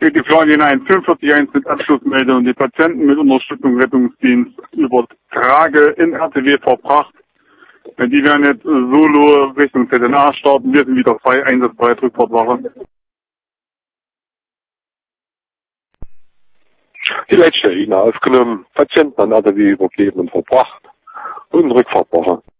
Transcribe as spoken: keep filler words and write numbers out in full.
Die Florian eins fünfundvierzig eins mit Abschlussmeldung. Die Patienten mit Unterstützung Rettungsdienst über Trage in R T W verbracht. Die werden jetzt solo Richtung Z N A starten. Wir sind wieder frei, einsatzbereit, Rückfahrtwache. Die Leitstelle Ihnen aufgenommen, Patienten an R T W übergeben und verbracht und Rückfahrtwache.